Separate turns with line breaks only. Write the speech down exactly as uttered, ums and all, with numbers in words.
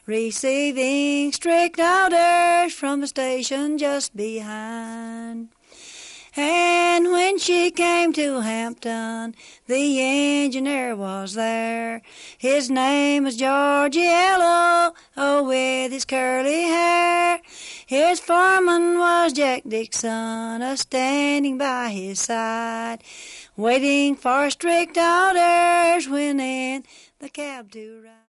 receiving strict orders from the station just behind. And when she came to Hampton, the engineer was there. His name was Georgiello, oh, with his curly hair. His foreman was Jack Dixon, a standing by his side, waiting for strict orders when in the cab to ride.